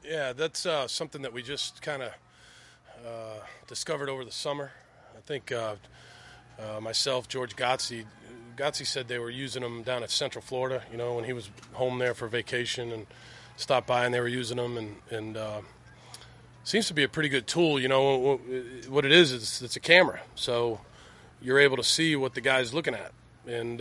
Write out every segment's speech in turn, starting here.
Yeah, that's something that we just kind of discovered over the summer. I think myself, George Gotze said they were using them down at Central Florida, when he was home there for vacation and stopped by and they were using them. And seems to be a pretty good tool. What it is it's a camera. So you're able to see what the guy's looking at. And,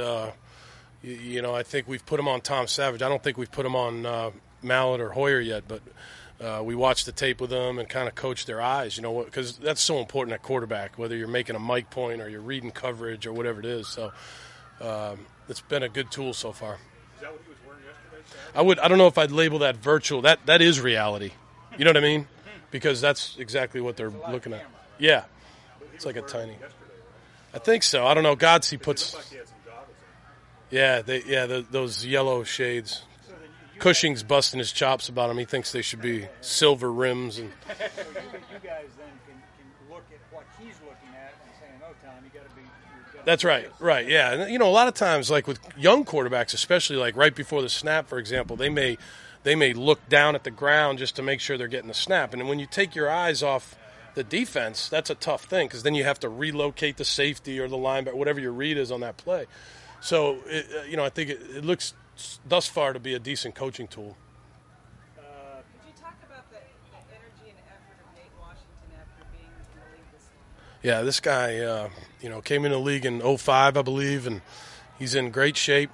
I think we've put him on Tom Savage. I don't think we've put him on Mallett or Hoyer yet, but we watched the tape with them and kind of coached their eyes, because that's so important at quarterback, whether you're making a mic point or you're reading coverage or whatever it is. So it's been a good tool so far. Is that what he was wearing yesterday? I don't know if I'd label that virtual. That is reality. You know what I mean? Because that's exactly what they're looking at. Yeah. It's like a tiny. I think so. I don't know. Godsey puts. Like he had some goggles on. Those yellow shades. Cushing's busting his chops about him. He thinks they should be silver rims. And So you guys then can look at what he's looking at and saying, "Oh, Tom, you got to be." That's right. Right. Yeah. And a lot of times, like with young quarterbacks, especially like right before the snap, for example, they may look down at the ground just to make sure they're getting the snap. And when you take your eyes off the defense, that's a tough thing because then you have to relocate the safety or the linebacker, whatever your read is on that play. So, I think it looks thus far to be a decent coaching tool. Could you talk about the energy and effort of Nate Washington after being in the league this year? Yeah, this guy, came in the league in 2005, I believe, and he's in great shape.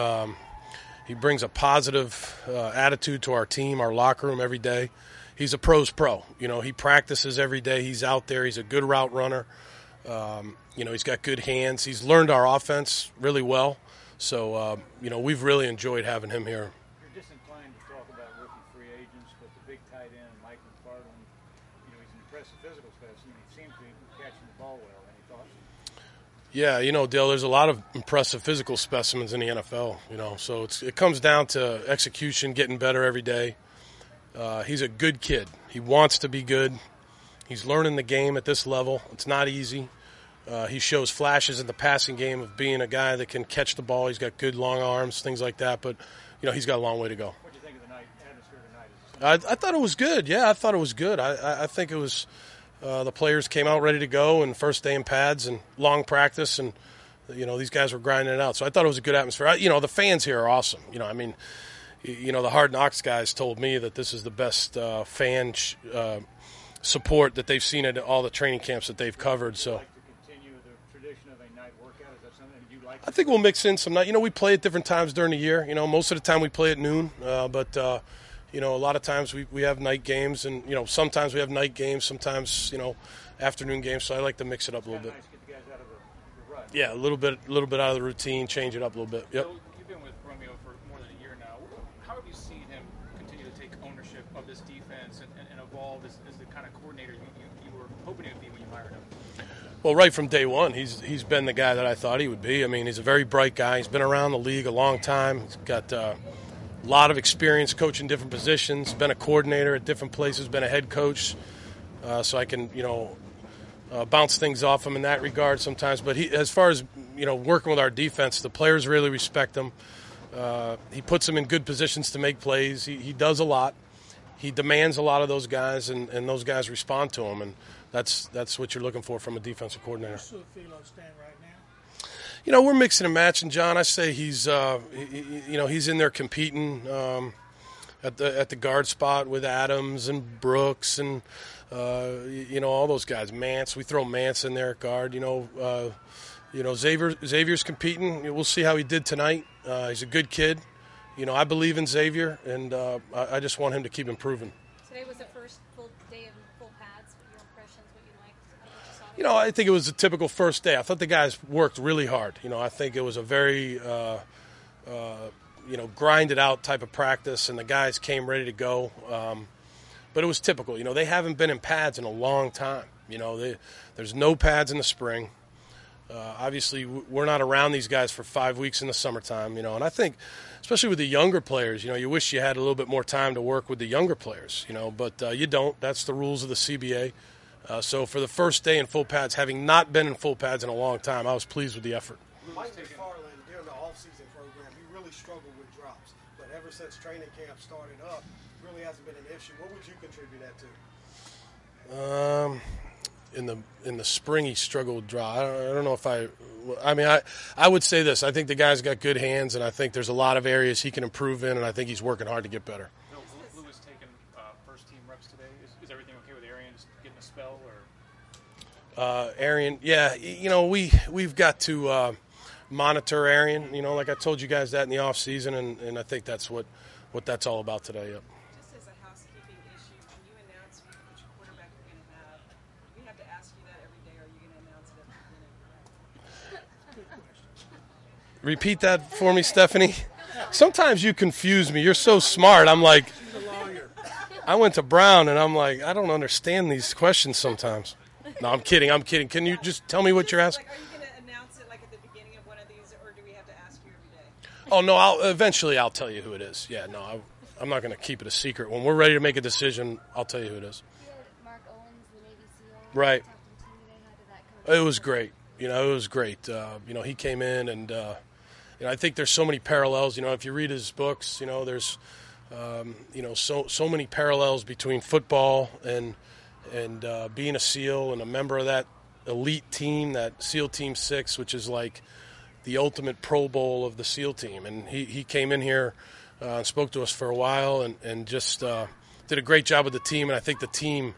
He brings a positive attitude to our team, our locker room every day. He's a pro's pro. He practices every day. He's out there. He's a good route runner. He's got good hands. He's learned our offense really well. So, we've really enjoyed having him here. You're disinclined to talk about rookie free agents, but the big tight end, Mike McFarland, he's an impressive physical specimen. He seems to be catching the ball well. Any thoughts? Yeah, Dale, there's a lot of impressive physical specimens in the NFL, so it comes down to execution, getting better every day. He's a good kid. He wants to be good. He's learning the game at this level. It's not easy. He shows flashes in the passing game of being a guy that can catch the ball. He's got good long arms, things like that, but, he's got a long way to go. What do you think of the atmosphere tonight? I thought it was good. Yeah, I thought it was good. I think it was the players came out ready to go and first day in pads and long practice and, these guys were grinding it out. So I thought it was a good atmosphere. The fans here are awesome. The Hard Knocks guys told me that this is the best fan support that they've seen at all the training camps that they've covered. So Would you like to continue the tradition of a night workout? Is that something you like? I think we'll mix in some night. We play at different times during the year. Most of the time we play at noon, but a lot of times we have night games, and sometimes we have night games, sometimes afternoon games. So I like to mix it up a little bit. Nice to get the guys out of the rut. Yeah, a little bit out of the routine, change it up a little bit. Yep. So you've been with Romeo for more than a year now. How have you seen him continue to take ownership of this defense and evolve as the kind of coordinator you were hoping he would be when you hired him? Well, right from day one, he's been the guy that I thought he would be. I mean, he's a very bright guy. He's been around the league a long time. He's got a lot of experience coaching different positions, been a coordinator at different places, been a head coach. So I can, bounce things off him in that regard sometimes. But as far as, working with our defense, the players really respect him. He puts them in good positions to make plays. He does a lot. He demands a lot of those guys, and those guys respond to him. And that's what you're looking for from a defensive coordinator. Where's Su'a-Filo stand right now? We're mixing and matching, John. I say he's in there competing at the guard spot with Adams and Brooks and all those guys. Mance, we throw Mance in there at guard. Xavier's competing. We'll see how he did tonight. He's a good kid. I believe in Xavier, and I just want him to keep improving. Today was the first full day of full pads. Your impressions, what you liked, what you saw? I think it was a typical first day. I thought the guys worked really hard. I think it was a very, grinded out type of practice, and the guys came ready to go. But it was typical. They haven't been in pads in a long time. There's no pads in the spring. Obviously, we're not around these guys for 5 weeks in the summertime, and I think, especially with the younger players, you wish you had a little bit more time to work with the younger players, but you don't. That's the rules of the CBA. So for the first day in full pads, having not been in full pads in a long time, I was pleased with the effort. Mike McFarland, during the off-season program, he really struggled with drops. But ever since training camp started up, really hasn't been an issue. What would you contribute that to? In the spring, he struggled with draw. I don't know if I would say this. I think the guy's got good hands, and I think there's a lot of areas he can improve in, and I think he's working hard to get better. Lewis taking first-team reps today. Is everything okay with Arian just getting a spell? Or Arian, yeah, we've got to monitor Arian. Like I told you guys that in the off season, and I think that's what that's all about today. Yep. Just as a housekeeping issue, when you announce which quarterback you're going to have, we have to ask you that every day. Are you going to announce it at the beginning? Repeat that for me, Stephanie. Sometimes you confuse me. You're so smart. I'm like, I went to Brown, and I'm like, I don't understand these questions sometimes. No, I'm kidding. Can you just tell me what you're asking? Like, are you going to announce it like at the beginning of one of these, or do we have to ask you every day? Oh, no, I'll tell you who it is. Yeah, no, I'm not going to keep it a secret. When we're ready to make a decision, I'll tell you who it is. You had Mark Owens, the Navy SEAL. Right. Talked to him today. How did that come? It was great. It was great. He came in, and I think there's so many parallels. If you read his books, there's so many parallels between football and being a SEAL and a member of that elite team, that SEAL Team 6, which is like the ultimate Pro Bowl of the SEAL team. And he came in here and spoke to us for a while and just did a great job with the team. And I think the team,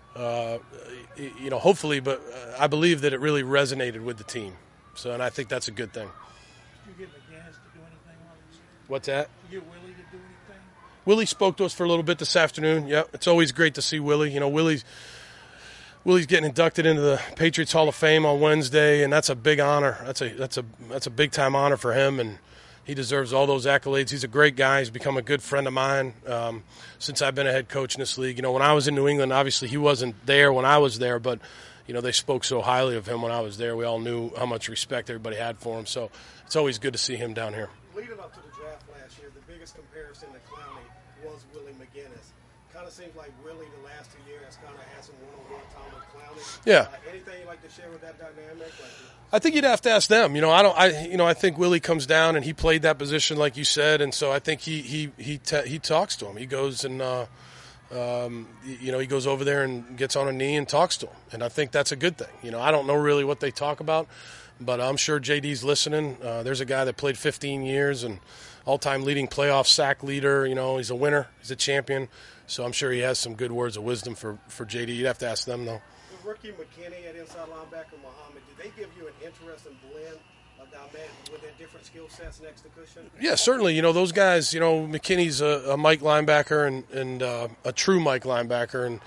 hopefully, but I believe that it really resonated with the team. And I think that's a good thing. Did you get McGinnis to do anything on this? What's that? Did you get Willie to do anything? Willie spoke to us for a little bit this afternoon. Yeah, it's always great to see Willie. Willie's getting inducted into the Patriots Hall of Fame on Wednesday, and that's a big honor. That's a big time honor for him, and he deserves all those accolades. He's a great guy. He's become a good friend of mine since I've been a head coach in this league. When I was in New England, obviously he wasn't there when I was there, but they spoke so highly of him when I was there. We all knew how much respect everybody had for him. So it's always good to see him down here. Leading up to the draft last year, the biggest comparison to Clowney was Willie McGinnis. Kind of seems like Willie the last 2 years kind of had some one-on-one time with Clowney. Yeah. Anything you'd like to share with that dynamic? I think you'd have to ask them. I think Willie comes down and he played that position like you said, and so I think he talks to him. He goes and he goes over there and gets on a knee and talks to him, and I think that's a good thing. I don't know really what they talk about, but I'm sure JD's listening. There's a guy that played 15 years and all-time leading playoff sack leader. He's a winner. He's a champion. So I'm sure he has some good words of wisdom for JD. You'd have to ask them, though. With rookie McKinney at inside linebacker, Muhammad, did they give you an interesting blend of dynamic with their different skill sets next to Cushion? Yeah, certainly. Those guys, McKinney's a Mike linebacker and a true Mike linebacker.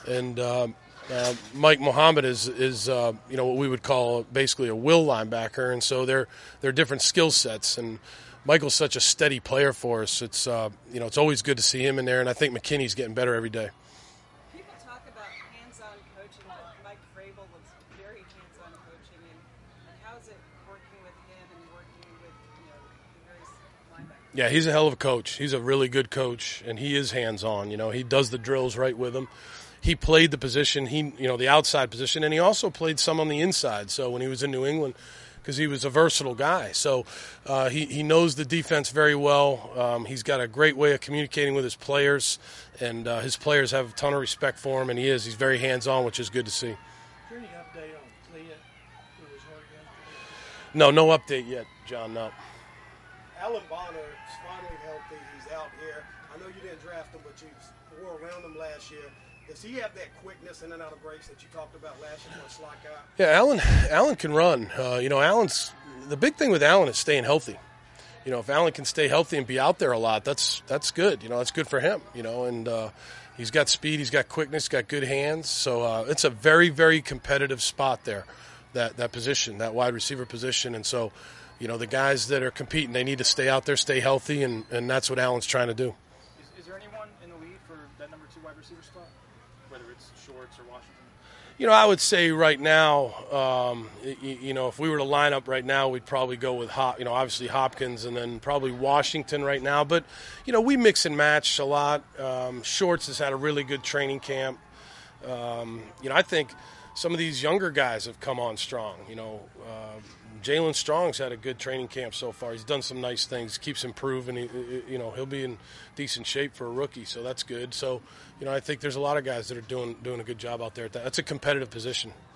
And Mike Muhammad is what we would call basically a will linebacker. And so they're different skill sets. And Michael's such a steady player for us. It's it's always good to see him in there, and I think McKinney's getting better every day. People talk about hands-on coaching, but Mike Vrabel was very hands-on coaching, and how's it working with him and working with the various linebackers? Yeah, he's a hell of a coach. He's a really good coach, and he is hands-on. He does the drills right with them. He played the position, the outside position, and he also played some on the inside. So when he was in New England, because he was a versatile guy. So he knows the defense very well. He's got a great way of communicating with his players, and his players have a ton of respect for him, and he's very hands-on, which is good to see. Is there any update on Clea, who was hurt yesterday? No update yet, John, no. Alan Bonner is finally healthy. He's out here. I know you didn't draft him, but you were around him last year. Does he have that quickness in and out of breaks that you talked about last year for a slot guy? Yeah, Alan can run. Alan's the big thing with Alan is staying healthy. If Alan can stay healthy and be out there a lot, that's good. That's good for him. And he's got speed, he's got quickness, got good hands. So it's a very, very competitive spot there, that position, that wide receiver position. And so, the guys that are competing, they need to stay out there, stay healthy, and that's what Alan's trying to do. Is there anyone in the league for that number 2 wide receiver spot? Whether it's Shorts or Washington? I would say right now, if we were to line up right now, we'd probably go with obviously Hopkins and then probably Washington right now. But, we mix and match a lot. Shorts has had a really good training camp. I think some of these younger guys have come on strong. Jalen Strong's had a good training camp so far. He's done some nice things, keeps improving. He'll be in decent shape for a rookie, so that's good. So, I think there's a lot of guys that are doing a good job out there. That's a competitive position.